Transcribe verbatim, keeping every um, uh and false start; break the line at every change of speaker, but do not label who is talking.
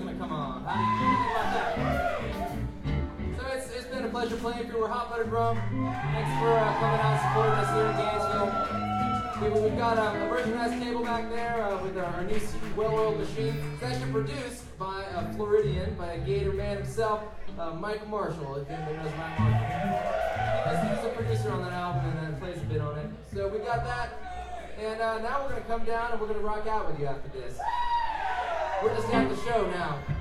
gonna come on. How do you think about that? So it's it's been a pleasure playing for you. We're Hot Buttered Rum. Thanks for uh, coming out and supporting us here in Gainesville. We, we've got um, a virginized table back there uh, with our, our new well-oiled machine. It's actually produced by a Floridian, by a Gator man himself, uh, Mike Marshall, if anybody knows Mike Marshall. He was a producer on that album and then plays a bit on it. So we got that. And uh, now we're going to come down and we're going to rock out with you after this. We're just at the show now.